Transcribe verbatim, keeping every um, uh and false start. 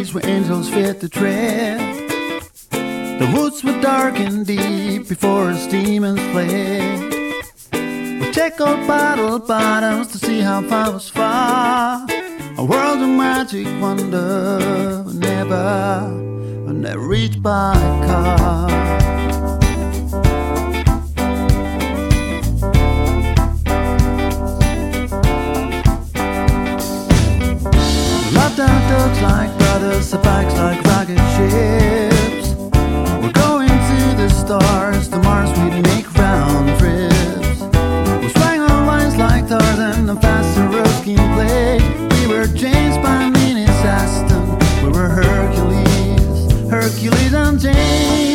place where angels feared to tread. The woods were dark and deep before his demons fled. We check out bottle bottoms to see how far was far. A world of magic wonder, never, never reached by car. Down ducks like brothers, the bikes like rocket ships. We're going to the stars, to Mars we'd make round trips. We swang on lines like Tarzan and faster Ruskin played. We were James by Minnie Aston, we were Hercules, Hercules and James.